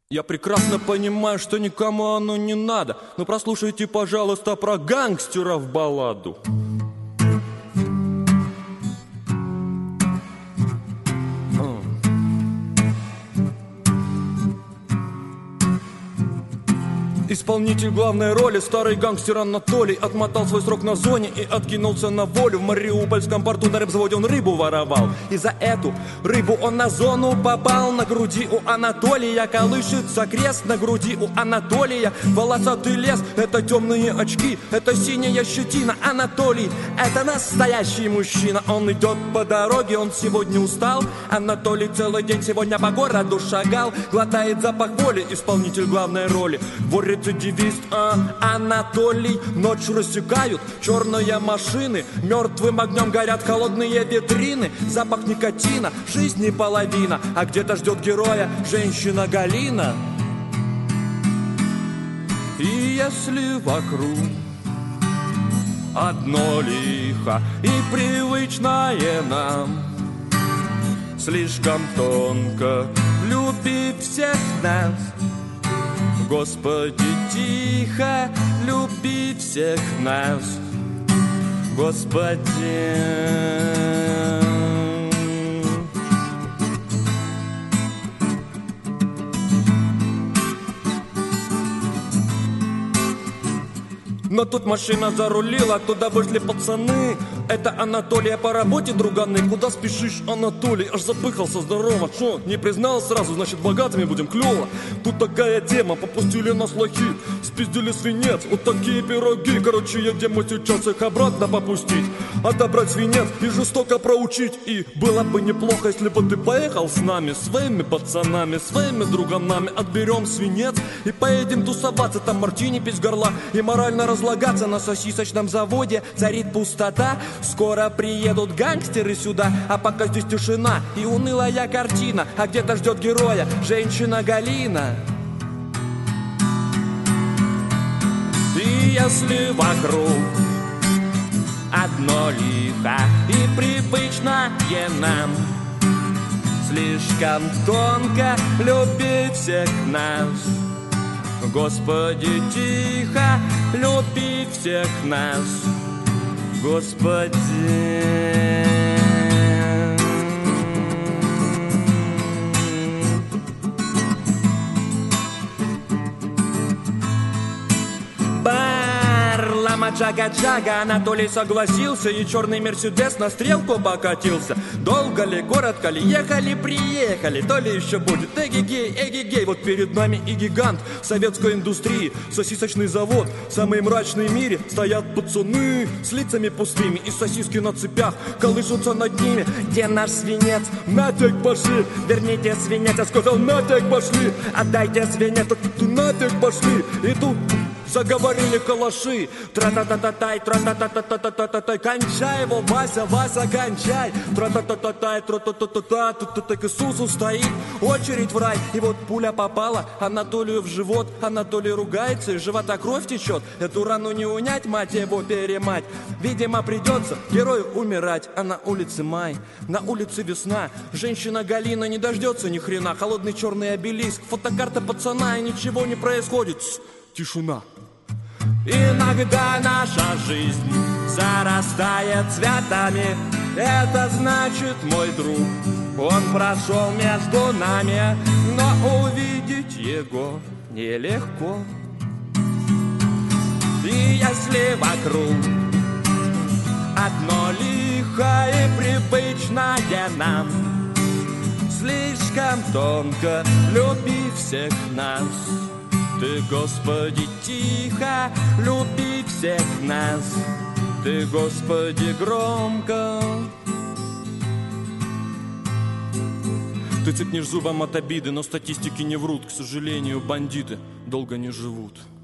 Я прекрасно понимаю, что никому оно не надо, но прослушайте, пожалуйста, про гангстеров балладу. Исполнитель главной роли, старый гангстер Анатолий, отмотал свой срок на зоне и откинулся на волю. В Мариупольском порту на рыбзаводе он рыбу воровал, и за эту рыбу он на зону попал. На груди у Анатолия колышется крест, на груди у Анатолия волосатый лес. Это темные очки, это синяя щетина. Анатолий — это настоящий мужчина. Он идет по дороге, он сегодня устал. Анатолий целый день сегодня по городу шагал, глотает запах воли, исполнитель главной роли. Рецидивист Анатолий. Ночь рассекают черные машины, мертвым огнем горят холодные витрины. Запах никотина, жизни половина, а где-то ждет героя женщина Галина. И если вокруг одно лихо и привычное нам, слишком тонко любить всех нас, Господи, тихо люби всех нас, Господи. Но тут машина зарулила, туда вышли пацаны. Это Анатолия по работе, друганы. Куда спешишь, Анатолий? Аж запыхался, здорово. Шо, не признал сразу, значит богатыми будем, клево. Тут такая тема, попустили нас лохи, спиздили свинец, вот такие пироги. Короче, едем мы сейчас их обратно попустить, отобрать свинец и жестоко проучить. И было бы неплохо, если бы ты поехал с нами, своими пацанами, своими друганами. Отберем свинец и поедем тусоваться, там мартини пить горла и морально разлагаться. На сосисочном заводе царит пустота. Скоро приедут гангстеры сюда, а пока здесь тишина и унылая картина. А где-то ждет героя женщина Галина. И если вокруг одно лихо и привычное нам, слишком тонко любить всех нас, Господи, тихо люби всех нас, Господи. Джага-джага, Анатолий согласился, и черный Мерседес на стрелку покатился. Долго ли, коротко ли, ехали, приехали, то ли еще будет. Эгегей, эгегей, вот перед нами и гигант советской индустрии, сосисочный завод, самый мрачный в мире. Стоят пацаны с лицами пустыми, и сосиски на цепях колышутся над ними. Где наш свинец? Нафиг пошли! Верните свинец, я сказал, нафиг пошли! Отдайте свинец, нафиг пошли! И тут заговорили калаши. Тра-та-та-та-тай, тра-та-та-та-та-та-та-тай. Кончай его, Вася, Вася, кончай. Тра-та-та-та-тай, тра-та-та-та-та. Тут к Иисусу стоит очередь в рай. И вот пуля попала Анатолию в живот. Анатолий ругается, из живота кровь течет. Эту рану не унять, мать его перемать. Видимо, придется герою умирать. А на улице май, на улице весна. Женщина Галина не дождется ни хрена. Холодный черный обелиск, фотокарта пацана, и ничего не происходит. Тишина. Иногда наша жизнь зарастает цветами. Это значит, мой друг, он прошел между нами, но увидеть его нелегко. И если вокруг одно лихо и привычное нам, слишком тонко люби всех нас, Ты, Господи, тихо люби всех нас, Ты, Господи, громко. Ты цепнешь зубом от обиды, но статистики не врут. К сожалению, бандиты долго не живут.